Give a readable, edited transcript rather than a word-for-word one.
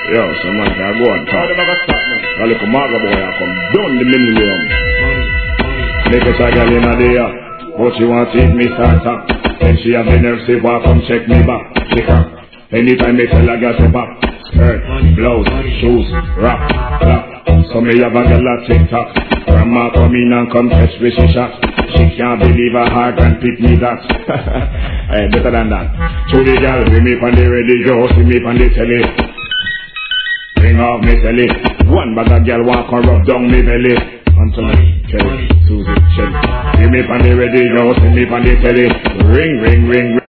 Yo, someone can go on top. A little maga boy I come down the millennium. Make a girl in a day. What she want to eat me start up. Then she have the nerve say walk come check me back. Check her. Anytime they tell a girl say back. Skirt, blouse, shoes, rap, clap. So me have a girl a TikTok. Grandma come in and come catch me she shot. She can't believe her heart and pick me that. Hey, better than that. To the girl, we me on the radio, see me on the telly. Bring off me telly. One bag of girl walk and rub down me belly. Anthony, Kelly, Susie, Shelly. See me on the radio, see me on the telly. Ring, ring, ring, ring.